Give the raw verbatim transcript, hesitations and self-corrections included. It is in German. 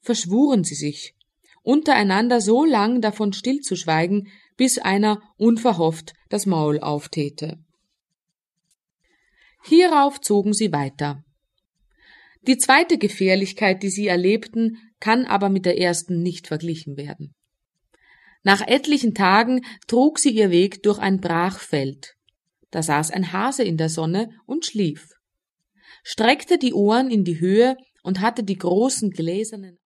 verschwuren sie sich, untereinander so lang davon stillzuschweigen, bis einer unverhofft das Maul auftäte. Hierauf zogen sie weiter. Die zweite Gefährlichkeit, die sie erlebten, kann aber mit der ersten nicht verglichen werden. Nach etlichen Tagen trug sie ihr Weg durch ein Brachfeld. Da saß ein Hase in der Sonne und schlief, streckte die Ohren in die Höhe und hatte die großen gläsernen